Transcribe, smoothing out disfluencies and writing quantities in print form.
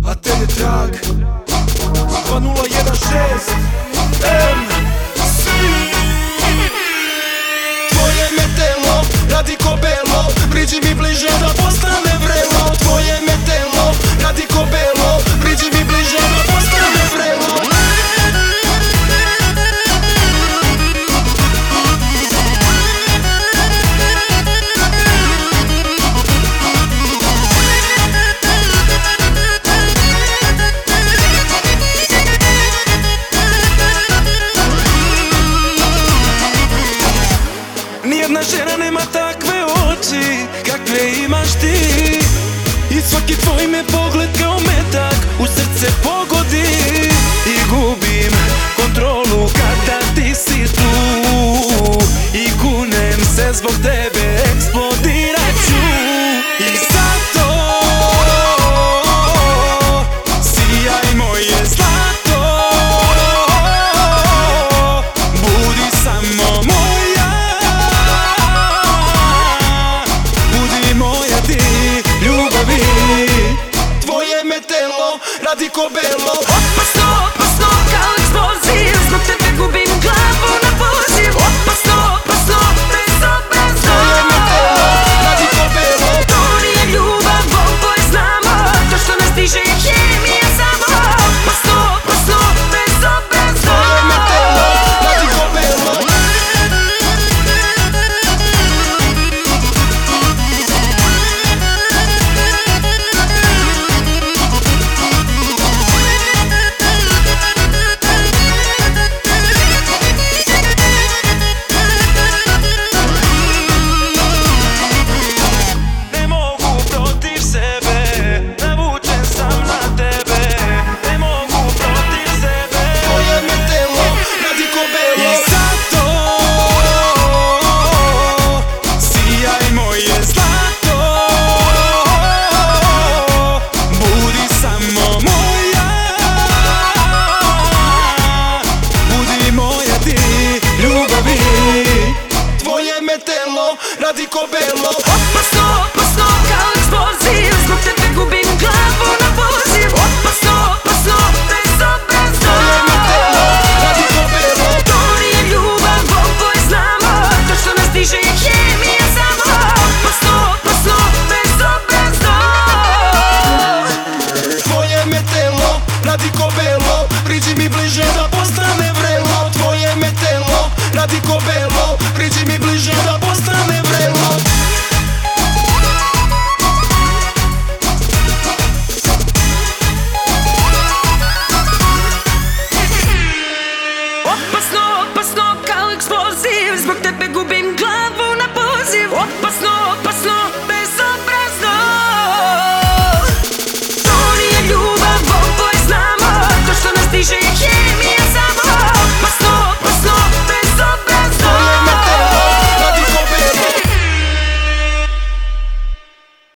a tebi trag 2016 MC. Tvoje me telo radi ko belo, priđi mi bliže da postane vrelo. Tvoje me telo radi ko belo, priđi mi bliže da postane vrelo. Nijedna žena nema takve oči kakve imaš ti, i svaki tvoj me pogled kao metak u srce pogodi. I gubim kontrolu kada ti si tu, i kunem se zbog tebe eksplodirat ću. I zato sijaj moje zlato, budi samo moja, budi moja ti ljubavi. Tvoje me telo radi ko belo, Opasno, opasno kao eksploziv, zbog tebe gubim glavu na poziv. Opasno, opasno, bezobrazno. tvoje me telo radi ko belo. To nije ljubav, oboje znamo, to što nas diže je hemija samo. Opasno, opasno, bezobrazno. Tvoje me telo radi ko belo. Ne mogu protiv sebe, navučen sam na tebe. Ne mogu protiv sebe. Tvoje me telo radi ko belo. I zato sijaj moje zlato, budi samo moja, budi moja ti ljubavi. Tvoje me telo radi ko belo. Opasno, opasno kao eksploziv, zbog tebe gubim glavu na poziv. Opasno, opasno, bezobrazno. Tvoje me telo radi ko belo. To nije ljubav, oboje znamo, to što nas diže je hemija samo. Opasno, opasno, bezobrazno. Tvoje me telo radi ko belo, priđi mi bliže da postane vrelo. Tvoje me telo radi ko belo, priđi mi bliže da postane vrelo. Opasno, opasno kao eksploziv, zbog tebe gubim glavu na poziv. Opasno